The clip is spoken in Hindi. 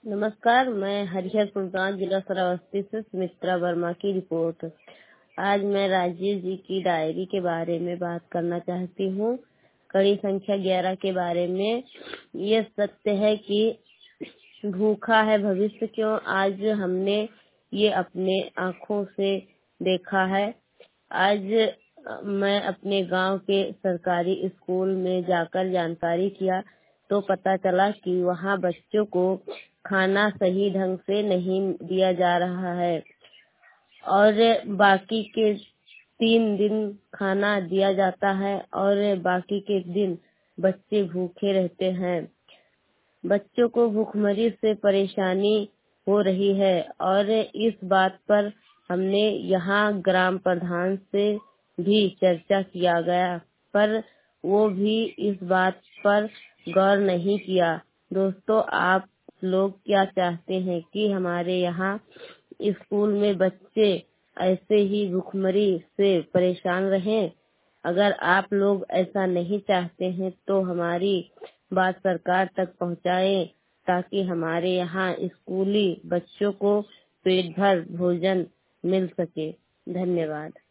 नमस्कार, मैं हरिहर सुल्तान जिला श्रावस्ती से सुमित्रा वर्मा की रिपोर्ट। आज मैं राजीव जी की डायरी के बारे में बात करना चाहती हूँ। कड़ी संख्या 11 के बारे में। ये सत्य है कि भूखा है भविष्य क्यों, आज हमने ये अपने आँखों से देखा है। आज मैं अपने गांव के सरकारी स्कूल में जाकर जानकारी किया तो पता चला कि वहाँ बच्चों को खाना सही ढंग से नहीं दिया जा रहा है और बाकी के 3 दिन खाना दिया जाता है और बाकी के दिन बच्चे भूखे रहते हैं। बच्चों को भूखमरी से परेशानी हो रही है और इस बात पर हमने यहाँ ग्राम प्रधान से भी चर्चा किया गया, पर वो भी इस बात पर गौर नहीं किया। दोस्तों, आप लोग क्या चाहते हैं कि हमारे यहाँ स्कूल में बच्चे ऐसे ही भूखमरी से परेशान रहें? अगर आप लोग ऐसा नहीं चाहते हैं तो हमारी बात सरकार तक पहुंचाएं ताकि हमारे यहाँ स्कूली बच्चों को पेट भर भोजन मिल सके। धन्यवाद।